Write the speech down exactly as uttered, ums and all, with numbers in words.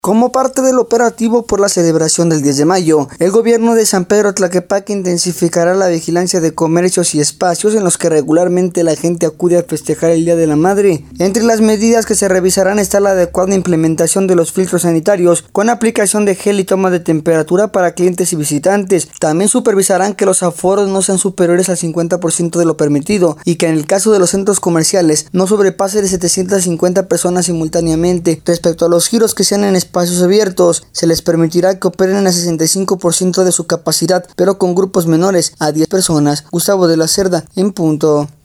Como parte del operativo por la celebración del diez de mayo, el gobierno de San Pedro Tlaquepaque intensificará la vigilancia de comercios y espacios en los que regularmente la gente acude a festejar el Día de la Madre. Entre las medidas que se revisarán está la adecuada implementación de los filtros sanitarios, con aplicación de gel y toma de temperatura para clientes y visitantes. También supervisarán que los aforos no sean superiores al cincuenta por ciento de lo permitido y que en el caso de los centros comerciales no sobrepase de setecientas cincuenta personas simultáneamente. Respecto a los giros que sean en espacios espacios abiertos, se les permitirá que operen a sesenta y cinco por ciento de su capacidad, pero con grupos menores a diez personas. Gustavo de la Cerda, en punto.